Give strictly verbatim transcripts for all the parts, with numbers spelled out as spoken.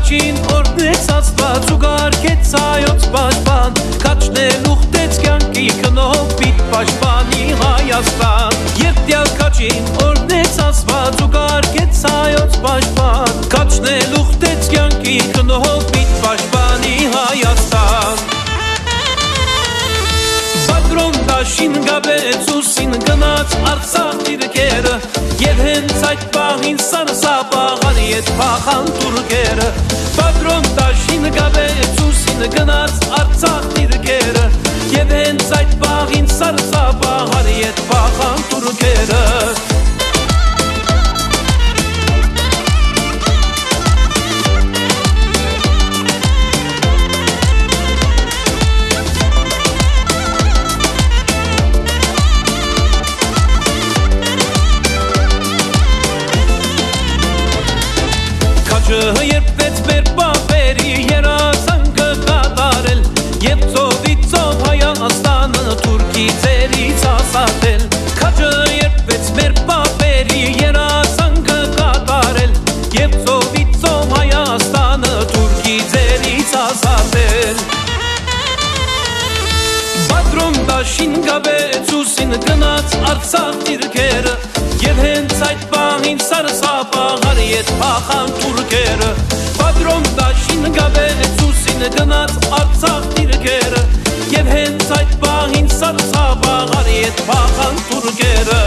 Կաչին օրնեց աստված ու գարկեց այոց պաշտպան Կաչնել ուխտեց կյանքի կնով պիտ պաշտպանի Հայաստան Երբ տյալ կաչին օրնեց աստված ու գարկեց այոց պաշտպան Կաչնել ուխտեց կյանքի կնով պիտ պաշտպանի Հայաստան Բադրոն դաշին գաբեց ուսին գնաց Արցախ դիրքերը Եվ հենց այդ պահին սարսափահան ետ փախան տուրքերը Բադրոն դաշին գաբեց ուսին գնաց Արցախ դիրքերը Եվ հենց այդ պահին սարսափահան ետ փախան տուրքերը Երբեց մեր պապերի երազանքը կատարել Եվ ծովիցով Հայաստանը թուրքի ձերից ասատել Քաջը երբեց մեր պապերի երազանքը կատարել Եվ ծովիցով Հայաստանը թուրքի ձերից ասատել Բադրոն դաշին գաբեց ուսին գնաց Արցախ դիրքերը Եվ հենց այդ պահին սարսափահան ետ փախան տուրքերը Բադրոն դաշին գաբեց ուսին գնաց Արցախ դիրքերը Եվ հենց այդ պահին սարսափահան ետ փախան տուրքերը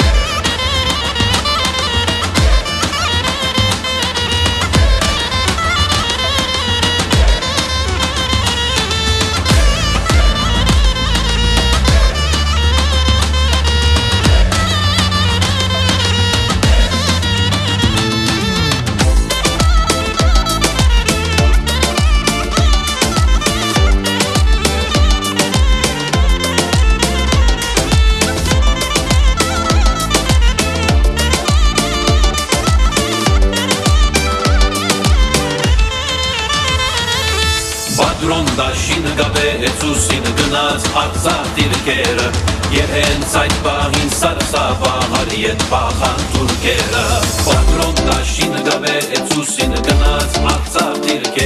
Բադրոն դաշին գաբեց ուսին գնաց Արցախ դիրքերը Եվ հենց այդ պահին սարսափահան ետ փախան տուրքերը Բադրոն դաշին գաբեց ուսին գնաց Արցախ դիրքերը